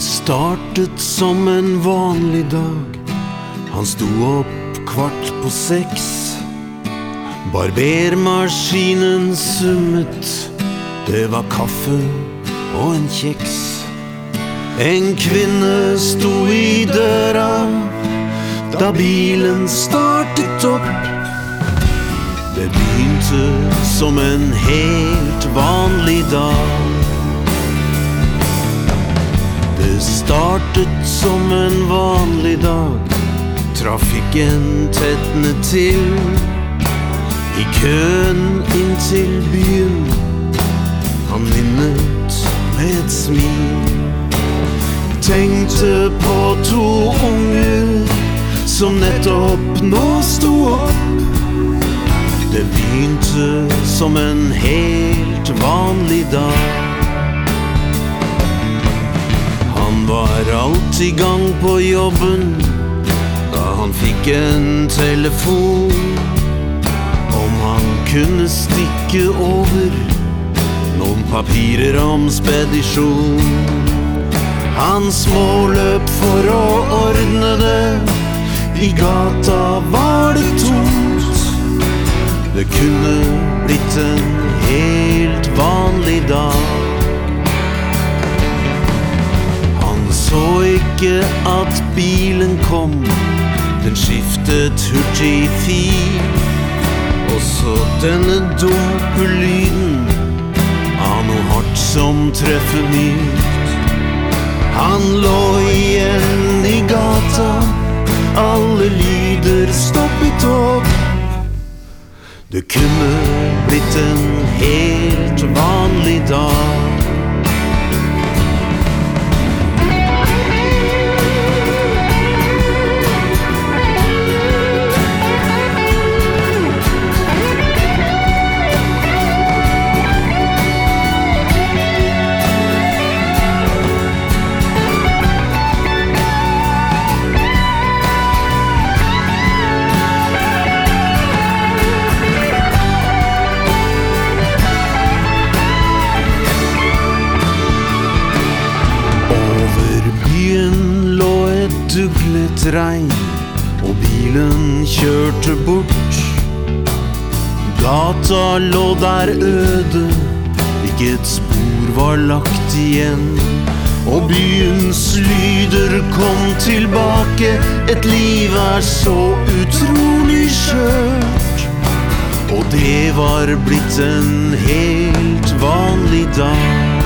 startet som en vanlig dag. Han sto opp 5:15. Barbermaskinen summet. Det var kaffe og en kjeks. En kvinne sto i døra da bilen startet opp. Det begynte som en helt vanlig dag. Det startet som en vanlig dag. Trafikken tettnet til i køen inn til byen. Han nynnet med et smil. Tenkte på 2 unger som nettopp nå sto opp. Det begynte som en helt vanlig dag. Han var alltid i gang på jobben da han fikk en telefon om han kunne stikke over noen papirer om spedisjon. Han småløp for å ordne det. I gata var det tomt. Det kunne blitt en helt vanlig dag. Han så ikke at bilen kom. Den skiftet hurtig fil. Og så denne dumpelyden av noe hardt som treffer mykt. Han lå igjen i gata. Alle lyder stoppet opp. Det kunne blitt en helt vanlig dag. Duglet regn, og bilen kjørte bort. Gata lå der øde, ikke et spor var lagt igjen. Og byens lyder kom tilbake. Et liv så utrolig skjørt. Og det var blitt en helt vanlig dag.